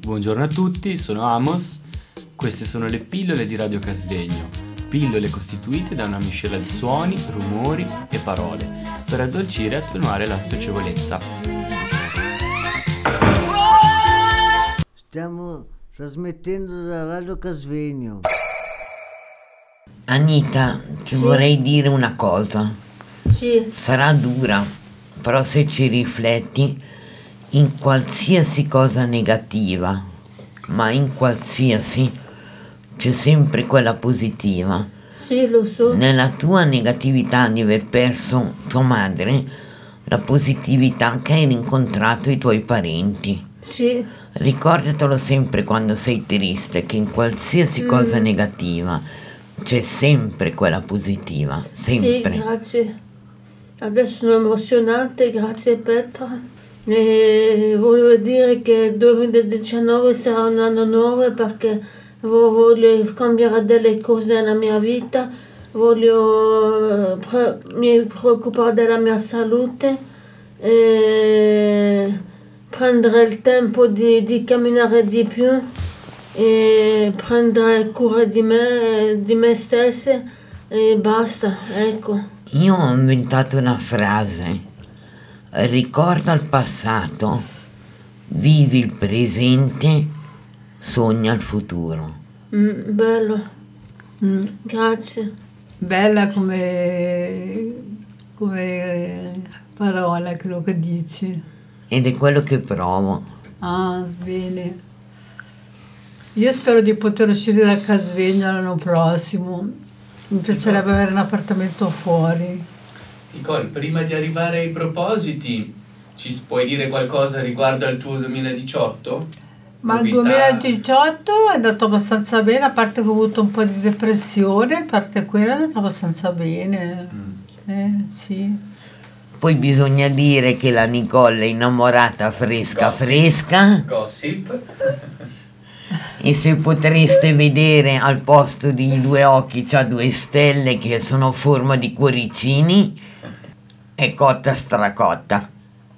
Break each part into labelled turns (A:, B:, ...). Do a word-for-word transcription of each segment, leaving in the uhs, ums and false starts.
A: Buongiorno a tutti, sono Amos. Queste sono le pillole di Radio Casvegno. Pillole costituite da una miscela di suoni, rumori e parole per addolcire e attenuare la spiacevolezza.
B: Stiamo trasmettendo da Radio Casvegno.
C: Anita, ti
D: Sì.
C: vorrei dire una cosa.
D: Sì,
C: Sarà dura, però se ci rifletti, in qualsiasi cosa negativa, ma in qualsiasi, c'è sempre quella positiva.
D: sì, lo so.
C: Nella tua negatività di aver perso tua madre, la positività che hai rincontrato i tuoi parenti.
D: Sì,
C: Ricordatelo sempre quando sei triste, che in qualsiasi cosa negativa c'è sempre quella positiva,
D: sì,
C: sempre.
D: grazie. Adesso sono emozionante, grazie Petra. E volevo dire che il duemiladiciannove sarà un anno nuovo perché vo- voglio cambiare delle cose nella mia vita, voglio eh, pre- mi preoccupare della mia salute, e prendere il tempo di, di camminare di più e prendere cura di me, di me stessa e basta, ecco.
C: Io ho inventato una frase: ricorda il passato, vivi il presente, sogna il futuro.
D: Mm, bello,
E: Mm,
D: grazie.
E: bella come, come parola quello che dici.
C: Ed è quello che provo.
E: Ah, bene. Io spero di poter uscire da Casvegno l'anno prossimo. Mi piacerebbe avere un appartamento fuori.
A: Nicole, prima di arrivare ai propositi, ci puoi dire qualcosa riguardo al tuo duemiladiciotto?
E: Ma il
A: Novità?
E: duemiladiciotto è andato abbastanza bene, a parte che ho avuto un po' di depressione, a parte quello è andato abbastanza bene.
A: Mm.
E: Eh, sì.
C: Poi bisogna dire che la Nicole è innamorata fresca
A: Gossip.
C: fresca,
A: Gossip.
C: e se potreste vedere al posto di due occhi c'ha due stelle che sono a forma di cuoricini, è cotta stracotta.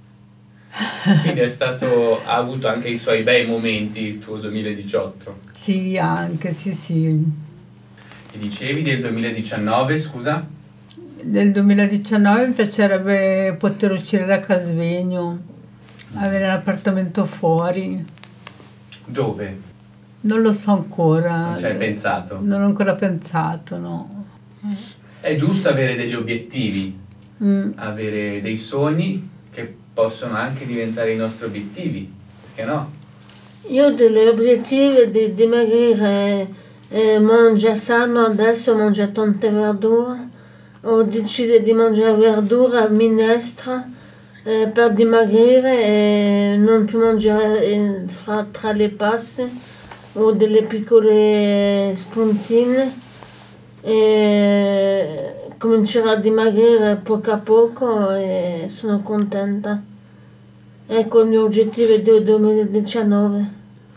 A: Quindi è stato, ha avuto anche i suoi bei momenti il tuo duemiladiciotto.
E: Sì, anche, sì, sì.
A: E dicevi del duemiladiciannove, scusa?
E: Nel duemiladiciannove mi piacerebbe poter uscire da Casvegno, avere un appartamento fuori.
A: Dove?
E: Non lo so ancora.
A: Non ci hai pensato?
E: Non ho ancora pensato, no.
A: È giusto avere degli obiettivi,
E: Mm,
A: avere dei sogni che possono anche diventare i nostri obiettivi, perché no?
D: Io ho degli obiettivi di dimagrire, eh, mangio sano adesso, mangio tante verdure. Ho deciso di mangiare verdura a minestra eh, per dimagrire e non più mangiare eh, fra, tra le paste. Ho delle piccole spuntine e comincerò a dimagrire poco a poco e sono contenta. Ecco il mio obiettivo del duemiladiciannove.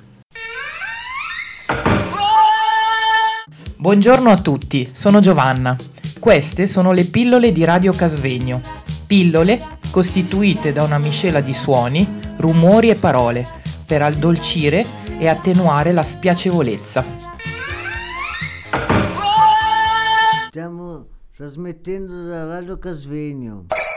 F: Buongiorno a tutti, sono Giovanna. Queste sono le pillole di Radio Casvegno. Pillole costituite da una miscela di suoni, rumori e parole per addolcire e attenuare la spiacevolezza.
B: Stiamo trasmettendo da Radio Casvegno.